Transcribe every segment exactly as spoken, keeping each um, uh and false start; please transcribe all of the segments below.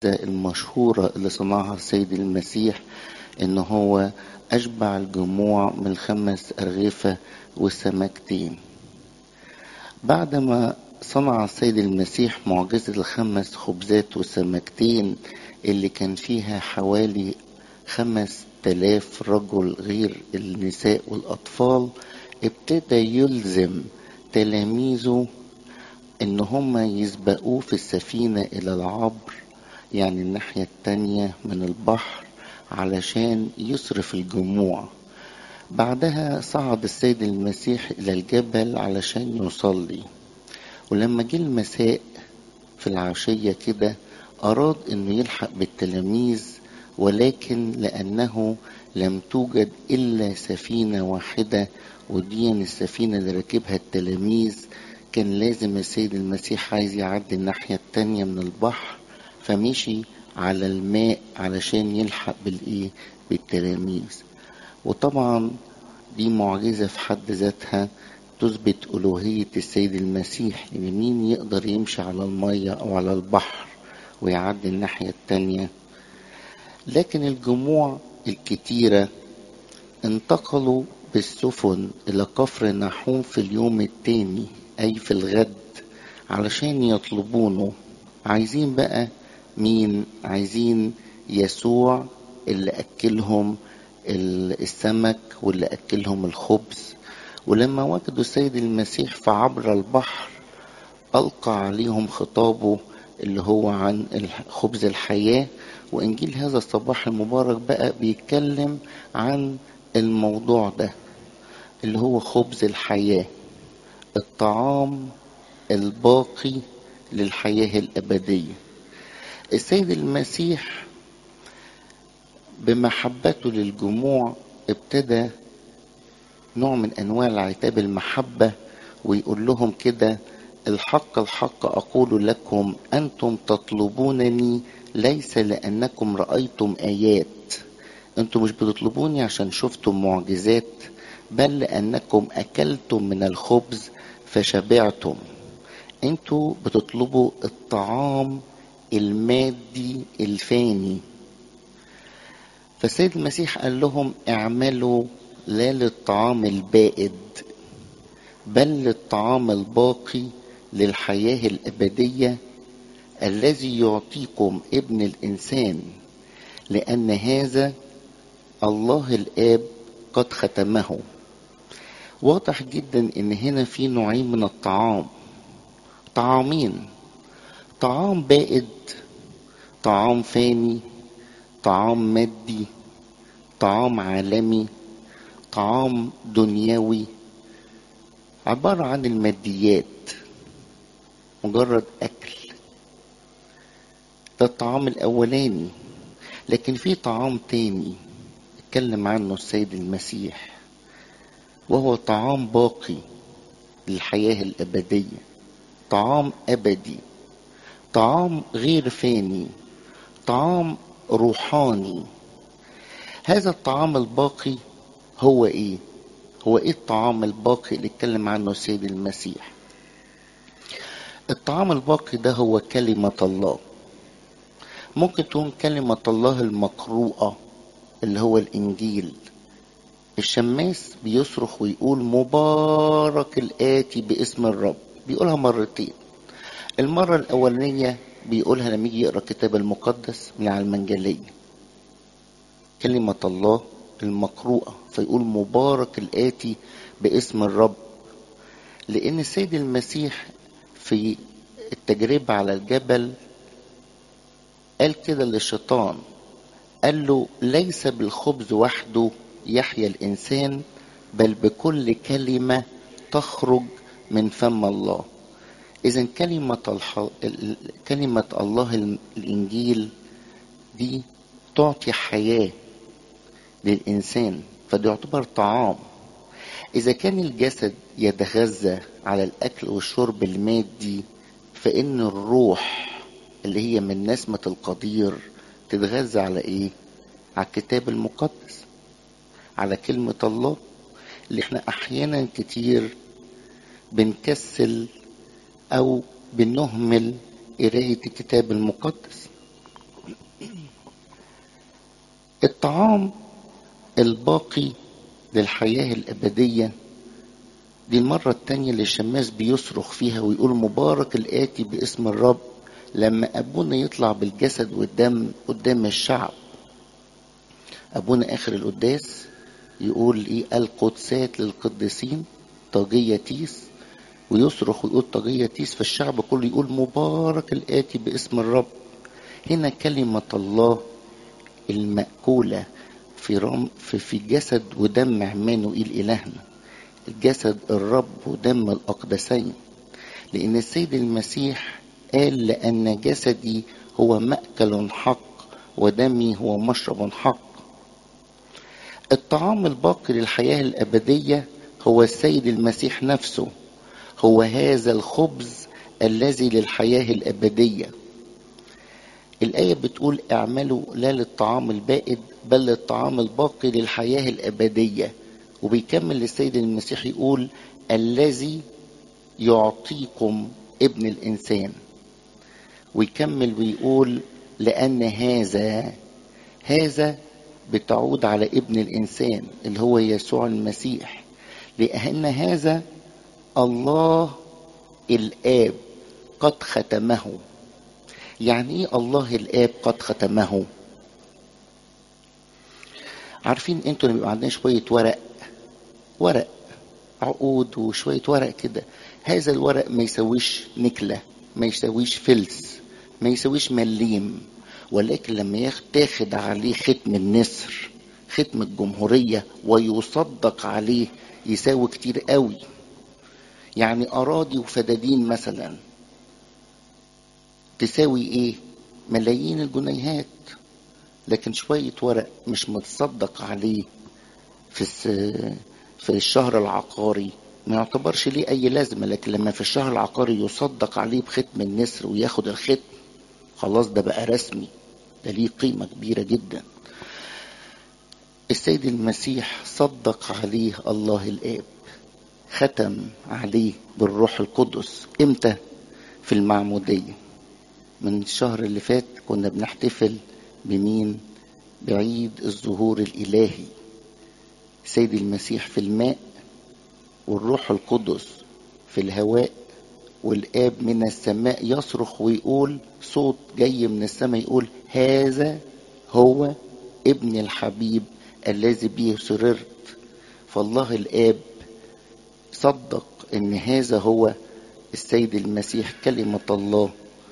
المشهورة اللي صنعها السيد المسيح ان هو اشبع الجموع من خمس ارغفة وسمكتين. بعدما صنع السيد المسيح معجزة الخمس خبزات وسمكتين اللي كان فيها حوالي خمس تلاف رجل غير النساء والأطفال، ابتدى يلزم تلاميذه ان هم يسبقوه في السفينة الى العبر، يعني الناحية التانية من البحر، علشان يصرف الجموع. بعدها صعد السيد المسيح الى الجبل علشان يصلي، ولما جه المساء في العشية كده أراد أنه يلحق بالتلاميذ، ولكن لأنه لم توجد إلا سفينة واحدة ودي السفينة اللي ركبها التلاميذ، كان لازم السيد المسيح عايز يعدي الناحية التانية من البحر، فمشي على الماء علشان يلحق بالإيه بالتلاميذ. وطبعا دي معجزة في حد ذاتها تثبت ألوهية السيد المسيح، إن مين يقدر يمشي على المية أو على البحر ويعدي الناحية التانية. لكن الجموع الكتيرة انتقلوا بالسفن إلى كفر نحوم في اليوم التاني، أي في الغد، علشان يطلبونه. عايزين بقى مين؟ عايزين يسوع اللي أكلهم السمك واللي أكلهم الخبز. ولما وجدوا السيد المسيح فعبر البحر ألقى عليهم خطابه اللي هو عن خبز الحياة. وإنجيل هذا الصباح المبارك بقى بيتكلم عن الموضوع ده اللي هو خبز الحياة، الطعام الباقي للحياة الأبدية. السيد المسيح بمحبته للجموع ابتدى نوع من أنواع العتاب المحبة، ويقول لهم كده: الحق الحق أقول لكم أنتم تطلبونني ليس لأنكم رأيتم آيات، أنتم مش بتطلبوني عشان شفتم معجزات، بل لأنكم أكلتم من الخبز فشبعتم. أنتم بتطلبوا الطعام المادي الفاني. فالسيد المسيح قال لهم: اعملوا لا للطعام البائد بل للطعام الباقي للحياة الأبدية الذي يعطيكم ابن الإنسان، لأن هذا الله الآب قد ختمه. واضح جدا ان هنا في نوعين من الطعام، طعامين: طعام بائد، طعام فاني، طعام مادي، طعام عالمي، طعام دنيوي، عبارة عن الماديات، مجرد أكل. ده الطعام الأولاني. لكن في طعام تاني اتكلم عنه السيد المسيح، وهو طعام باقي للحياة الأبدية، طعام أبدي، طعام غير فاني، طعام روحاني. هذا الطعام الباقي هو ايه؟ هو ايه الطعام الباقي اللي اتكلم عنه السيد المسيح؟ الطعام الباقي ده هو كلمة الله. ممكن تكون كلمة الله المقروءة اللي هو الإنجيل. الشماس بيصرخ ويقول: مبارك الآتي باسم الرب، بيقولها مرتين. المرة الأولانية بيقولها لما يجي يقرأ الكتاب المقدس من على المنجلية، كلمة الله المقروءة، فيقول مبارك الآتي باسم الرب. لأن السيد المسيح في التجربة على الجبل قال كده للشيطان، قال له: ليس بالخبز وحده يحيا الإنسان بل بكل كلمة تخرج من فم الله. إذن كلمة, الح... كلمة الله الإنجيل دي تعطي حياة للإنسان، فده يعتبر طعام. إذا كان الجسد يتغذى على الأكل والشرب المادي، فإن الروح اللي هي من نسمة القدير تتغذى على إيه؟ على الكتاب المقدس، على كلمة الله، اللي احنا أحيانا كتير بنكسل أو بنهمل قراية الكتاب المقدس. الطعام الباقي للحياة الأبدية دي المرة التانية اللي الشماس بيصرخ فيها ويقول مبارك الآتي باسم الرب، لما أبونا يطلع بالجسد والدم قدام الشعب. أبونا آخر القداس يقول إيه؟ القدسات للقديسين طاجية تيس، ويصرخ ويقول طاجية تيس، فالشعب كله يقول مبارك الآتي باسم الرب. هنا كلمة الله المأكولة في رم في, في جسد ودم عمانوئيل إلهنا، الجسد الرب ودم الأقدسين. لأن السيد المسيح قال لأن جسدي هو مأكل حق ودمي هو مشرب حق. الطعام الباقي للحياة الأبدية هو السيد المسيح نفسه، هو هذا الخبز الذي للحياة الأبدية. الآية بتقول اعملوا لا للطعام البائد بل للطعام الباقي للحياة الأبدية. وبيكمل السيد المسيح يقول الذي يعطيكم ابن الإنسان، ويكمل ويقول لأن هذا هذا بتعود على ابن الإنسان اللي هو يسوع المسيح، لأن هذا الله الآب قد ختمه. يعني ايه الله الآب قد ختمه؟ عارفين انتوا اللي بيبقى عندنا شوية ورق ورق عقود وشوية ورق كده، هذا الورق ما يسويش نكلة، ما يسويش فلس، ما يسويش مليم، ولكن لما ياخد عليه ختم النسر، ختم الجمهورية، ويصدق عليه يساوي كتير قوي. يعني أراضي وفدادين مثلا تساوي ايه؟ ملايين الجنيهات، لكن شوية ورق مش متصدق عليه في في الشهر العقاري ما يعتبرش ليه اي لازمة، لكن لما في الشهر العقاري يصدق عليه بختم النسر وياخد الختم، خلاص ده بقى رسمي، ده ليه قيمة كبيرة جدا. السيد المسيح صدق عليه الله الآب، ختم عليه بالروح القدس. امتى؟ في المعمودية. من الشهر اللي فات كنا بنحتفل بمين؟ بعيد الظهور الإلهي، سيد المسيح في الماء والروح القدس في الهواء، والآب من السماء يصرخ ويقول صوت جاي من السماء يقول هذا هو ابن الحبيب الذي به سررت. فالله الآب صدق ان هذا هو السيد المسيح كلمة الله.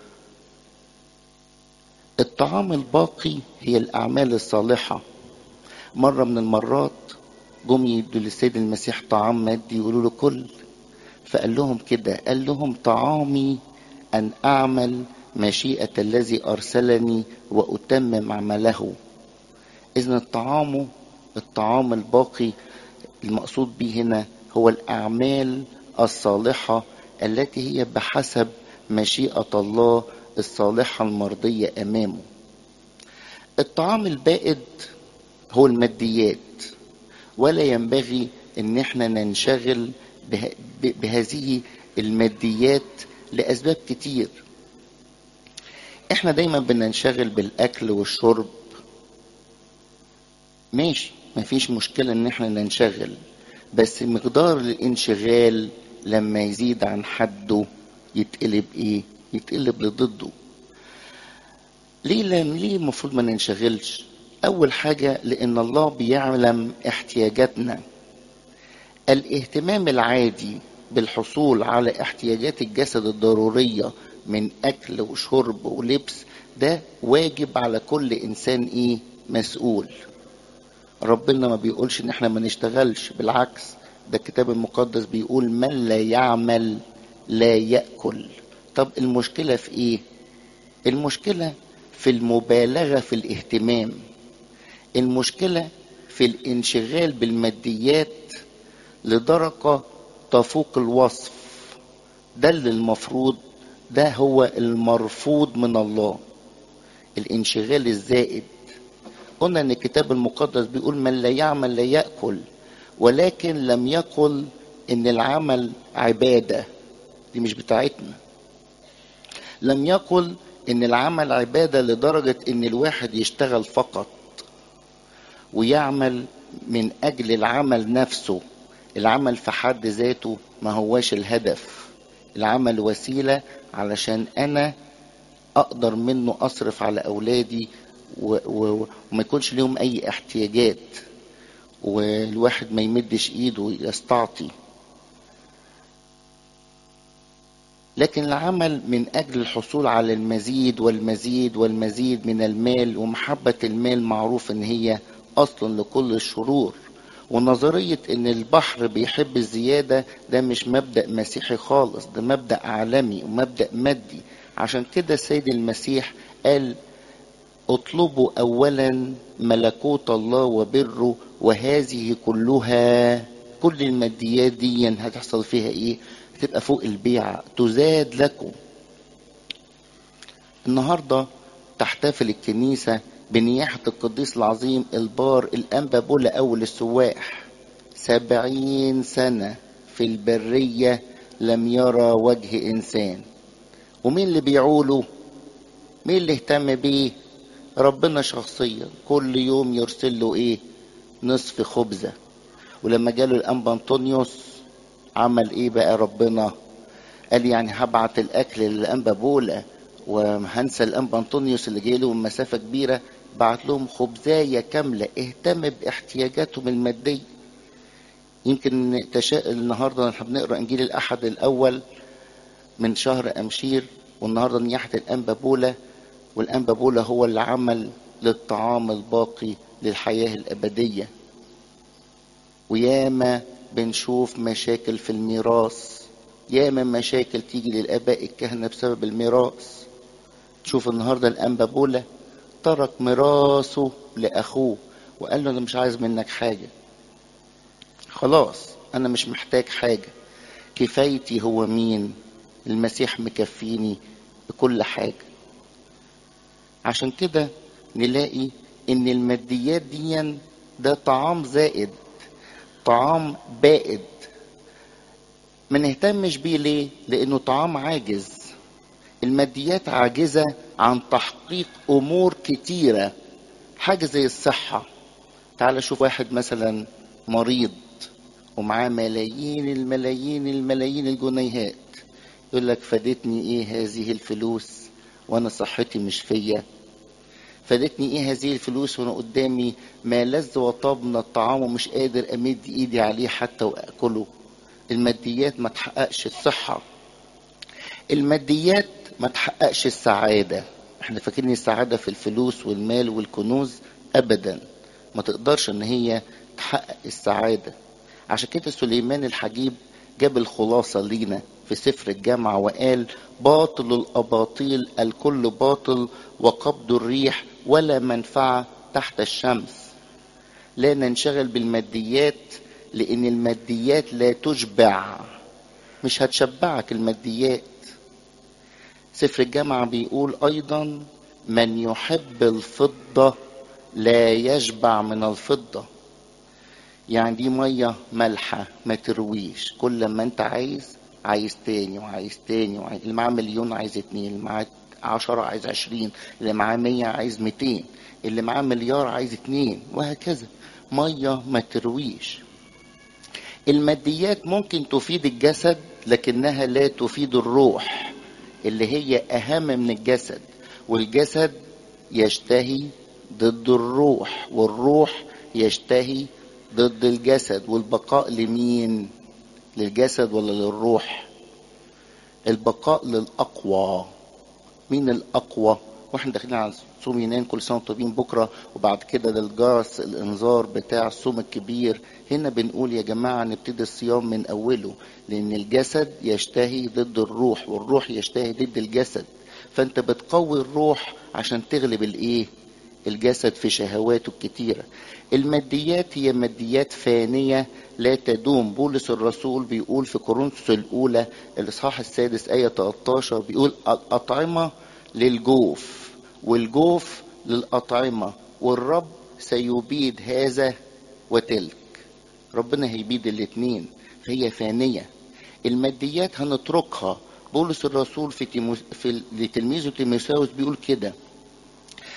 الطعام الباقي هي الأعمال الصالحة. مرة من المرات جم يدوا للسيد المسيح طعام مادي يقولوا له كل، فقال لهم كده، قال لهم طعامي أن أعمل مشيئة الذي أرسلني وأتمم عمله. إذن الطعام الطعام الباقي المقصود به هنا هو الأعمال الصالحة التي هي بحسب مشيئة الله الصالحة المرضية أمامه. الطعام البائد هو الماديات، ولا ينبغي ان احنا ننشغل به بهذه الماديات لأسباب كتير. احنا دايما بننشغل بالأكل والشرب، ماشي، مفيش مشكلة ان احنا ننشغل، بس مقدار الانشغال لما يزيد عن حده يتقلب ايه؟ يتقلب لضده. ليه ليه المفروض ما ننشغلش؟ اول حاجة لان الله بيعلم احتياجاتنا. الاهتمام العادي بالحصول على احتياجات الجسد الضرورية من اكل وشرب ولبس ده واجب على كل انسان ايه؟ مسؤول. ربنا ما بيقولش ان احنا ما نشتغلش، بالعكس ده الكتاب المقدس بيقول من لا يعمل لا يأكل. طب المشكلة في ايه؟ المشكلة في المبالغة في الاهتمام، المشكلة في الانشغال بالماديات لدرجة تفوق الوصف. ده اللي المفروض، ده هو المرفوض من الله، الانشغال الزائد. قلنا ان الكتاب المقدس بيقول من لا يعمل لا يأكل، ولكن لم يقل ان العمل عبادة، دي مش بتاعتنا. لم يقل ان العمل عبادة لدرجة ان الواحد يشتغل فقط، ويعمل من أجل العمل نفسه. العمل في حد ذاته ما هواش الهدف، العمل وسيلة علشان أنا أقدر منه أصرف على أولادي و- و- وما يكونش لهم أي احتياجات، والواحد ما يمدش إيده يستعطي. لكن العمل من أجل الحصول على المزيد والمزيد والمزيد من المال، ومحبة المال معروف إن هي أصل لكل الشرور. ونظرية إن البحر بيحب الزيادة ده مش مبدأ مسيحي خالص، ده مبدأ عالمي ومبدأ مادي. عشان كده السيد المسيح قال اطلبوا أولا ملكوت الله وبره وهذه كلها، كل الماديات دي هتحصل فيها ايه؟ هتبقى فوق البيعة، تزاد لكم. النهاردة تحتفل الكنيسة بنياحة القديس العظيم البار الأنبا بولا أول السواح. سبعين سنة في البرية لم يرى وجه إنسان. ومين اللي بيعوله؟ مين اللي اهتم بيه؟ ربنا شخصيا، كل يوم يرسل له ايه؟ نصف خبزة. ولما جاله الأنبا أنطونيوس عمل ايه بقى ربنا؟ قال يعني هبعت الأكل للأنبا بولا وهنسى الأنبا أنطونيوس اللي جاي له من مسافة كبيرة؟ بعت لهم خبزاية كاملة، اهتم باحتياجاتهم المادية. يمكن تشاء النهاردة احنا بنقرأ إنجيل الأحد الأول من شهر أمشير، والنهاردة نياحة الأنبا بولا، والأنبا بولا هو اللي عمل للطعام الباقي للحياة الأبدية. وياما بنشوف مشاكل في الميراث، ياما مشاكل تيجي للآباء الكهنة بسبب الميراث. تشوف النهاردة الأنبا بولا ترك ميراثه لأخوه وقال له أنا مش عايز منك حاجة، خلاص أنا مش محتاج حاجة، كفايتي هو مين؟ المسيح مكفيني بكل حاجة. عشان كده نلاقي ان الماديات دي ده طعام زائد، طعام بائد. ما نهتمش بيه ليه؟ لانه طعام عاجز. الماديات عاجزة عن تحقيق امور كتيرة. حاجة زي الصحة، تعال شوف واحد مثلا مريض ومعاه ملايين الملايين الملايين الجنيهات، يقول لك فادتني ايه هذه الفلوس وانا صحتي مش فيا؟ فادتني ايه هذه الفلوس وانا قدامي ما لذ وطاب من الطعام ومش قادر امد ايدي عليه حتى واكله؟ الماديات ما تحققش الصحة، الماديات ما تحققش السعادة. احنا فاكرين السعادة في الفلوس والمال والكنوز؟ ابدا، ما تقدرش ان هي تحقق السعادة. عشان كده سليمان الحجيب جاب الخلاصة لينا في سفر الجامعة وقال باطل الأباطيل الكل باطل وقبض الريح ولا منفعة تحت الشمس. لا ننشغل بالماديات، لأن الماديات لا تشبع، مش هتشبعك الماديات. سفر الجامعة بيقول أيضا من يحب الفضة لا يشبع من الفضة. يعني دي مية مالحة ما ترويش، كل ما انت عايز عايز تاني وعايز تاني وعايز. اللي معاه مليون عايز اتنين، اللي معاه عشرة عايز عشرين، اللي معاه مية عايز ميتين، اللي معاه مليار عايز اتنين، وهكذا. مية ما ترويش. الماديات ممكن تفيد الجسد لكنها لا تفيد الروح اللي هي اهم من الجسد. والجسد يشتهي ضد الروح، والروح يشتهي ضد الجسد. والبقاء لمين؟ للجسد ولا للروح؟ البقاء للأقوى. مين الأقوى؟ واحنا داخلين على صوم يناير، كل سنة وانتم طيبين بكرة، وبعد كده للجرس الإنذار بتاع الصوم الكبير. هنا بنقول يا جماعة نبتدي الصيام من أوله، لأن الجسد يشتهي ضد الروح والروح يشتهي ضد الجسد. فأنت بتقوي الروح عشان تغلب الإيه؟ الجسد في شهواته الكتيرة. الماديات هي ماديات فانية لا تدوم. بولس الرسول بيقول في كورنثوس الأولى الإصحاح السادس آية ثلاثة عشر بيقول الأطعمة للجوف والجوف للأطعمة والرب سيبيد هذا وتلك. ربنا هيبيد الاتنين، فهي فانية. الماديات هنتركها. بولس الرسول في, تيمو في لتلميذه تيموثاوس بيقول كده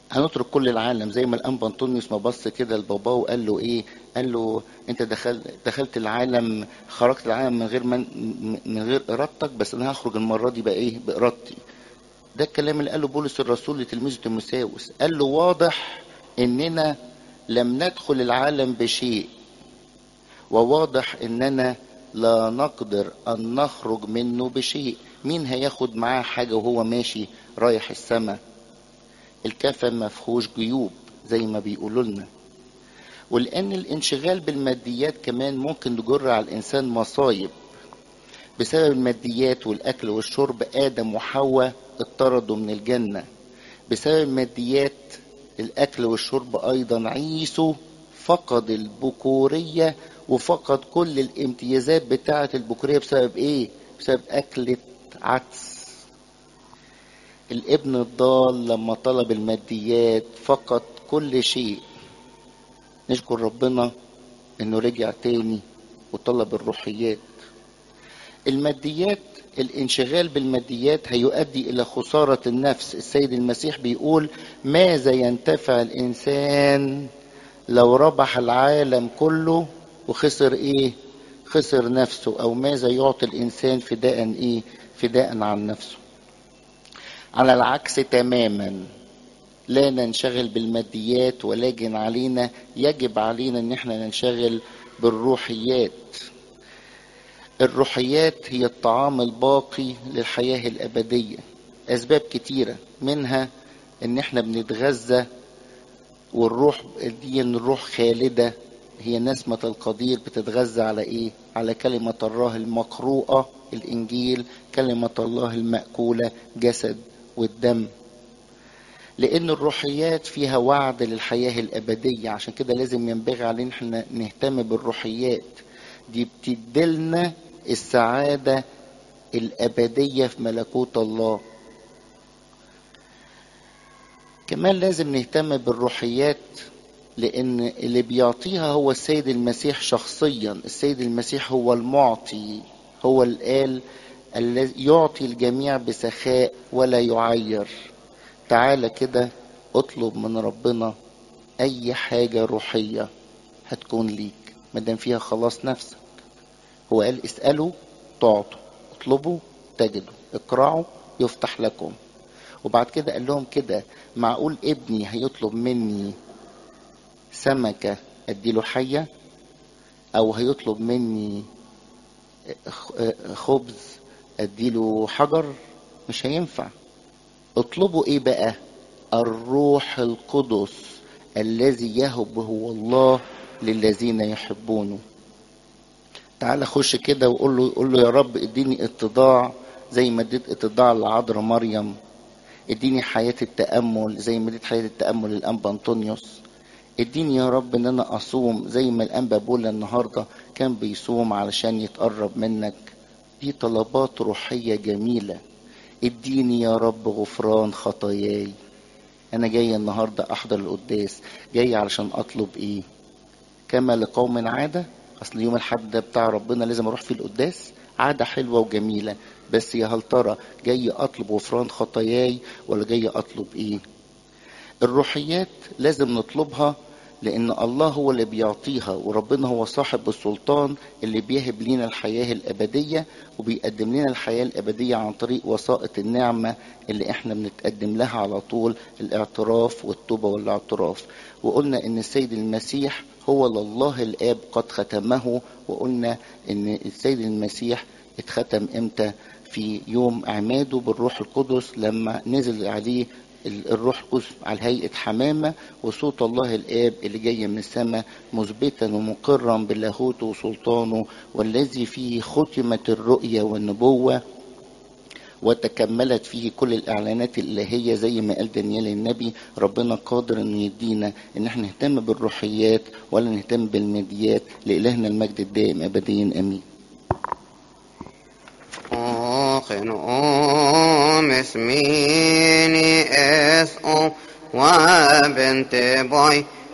هنترك كل العالم. زي ما الانبا انطونيوس ما بص كده لباباه وقال له ايه، قال له انت دخلت دخلت العالم، خرجت العالم من غير من, من غير ارادتك، بس انا هخرج المره دي بقى ايه بارادتي. ده الكلام اللي قاله بولس الرسول لتلميذه تيموثاوس، قال له واضح اننا لم ندخل العالم بشيء، وواضح اننا لا نقدر ان نخرج منه بشيء. مين هياخد معاه حاجه وهو ماشي رايح السماء؟ الكفن ما فيهوش جيوب زي ما بيقولوا لنا. ولان الانشغال بالماديات كمان ممكن تجر على الانسان مصايب. بسبب الماديات والاكل والشرب ادم وحواء اطردوا من الجنه. بسبب الماديات الاكل والشرب ايضا عيسو فقد البكوريه، وفقد كل الامتيازات بتاعه البكوريه. بسبب ايه؟ بسبب اكله عدس. الابن الضال لما طلب الماديات فقد كل شيء. نشكر ربنا انه رجع تاني وطلب الروحيات. الماديات، الانشغال بالماديات هيؤدي الى خسارة النفس. السيد المسيح بيقول ماذا ينتفع الانسان لو ربح العالم كله وخسر ايه؟ خسر نفسه. او ماذا يعطي الانسان فداء ايه؟ فداء عن نفسه. على العكس تماما، لا ننشغل بالماديات، ولكن علينا يجب علينا ان احنا ننشغل بالروحيات. الروحيات هي الطعام الباقي للحياة الأبدية. أسباب كتيرة منها إن إحنا بنتغذى، والروح دي الروح خالدة، هي نسمة القدير. بتتغذى على إيه؟ على كلمة الله المقروءة الإنجيل، كلمة الله المأكولة جسد والدم. لأن الروحيات فيها وعد للحياة الأبدية، عشان كده لازم ينبغي علينا إحنا نهتم بالروحيات. دي بتدلنا السعادة الأبدية في ملكوت الله. كمان لازم نهتم بالروحيات، لأن اللي بيعطيها هو السيد المسيح شخصيا. السيد المسيح هو المعطي، هو اللي قال الذي يعطي الجميع بسخاء ولا يعير. تعالى كده اطلب من ربنا أي حاجة روحية هتكون ليك، مادام فيها خلاص نفسك. هو قال اسألوا تعطوا، اطلبوا تجدوا، اقرعوا يفتح لكم. وبعد كده قال لهم كده، معقول ابني هيطلب مني سمكة اديله حية؟ او هيطلب مني خبز اديله حجر؟ مش هينفع. اطلبوا ايه بقى؟ الروح القدس الذي يهب هو الله للذين يحبونه. تعال خش كده وقول له، قول له يا رب اديني اتضاع زي ما اديت اتضاع لعذراء مريم. اديني حياة التأمل زي ما اديت حياة التأمل للأنبا أنطونيوس. اديني يا رب ان انا اصوم زي ما الأنبا بولا النهاردة كان بيصوم علشان يتقرب منك. دي طلبات روحية جميلة. اديني يا رب غفران خطاياي. انا جاي النهاردة احضر القداس، جاي علشان اطلب ايه؟ كما لقوم عادة. اصل يوم الحد ده بتاع ربنا لازم اروح فيه القداس، عادة حلوة وجميلة، بس يا هل ترى جاي اطلب غفران خطاياي ولا جاي اطلب ايه؟ الروحيات لازم نطلبها، لان الله هو اللي بيعطيها، وربنا هو صاحب السلطان اللي بيهب لنا الحياة الابدية، وبيقدم لنا الحياة الابدية عن طريق وسائط النعمة اللي احنا بنتقدم لها على طول، الاعتراف والتوبة والاعتراف. وقلنا ان السيد المسيح هو لله الآب قد ختمه. وقلنا ان السيد المسيح اتختم امتى؟ في يوم عماده بالروح القدس، لما نزل عليه الروح القدس على هيئة حمامة، وصوت الله الآب اللي جاي من السماء مثبتا ومقرا بلاهوته وسلطانه، والذي فيه ختمت الرؤيا والنبوة وتكملت فيه كل الإعلانات الإلهية زي ما قال دانيال النبي. ربنا قادر أن يدينا أن احنا نهتم بالروحيات ولا نهتم بالماديات. لإلهنا المجد الدائم أبديا أمين. أخن أم اسميني أس أم وبنت باي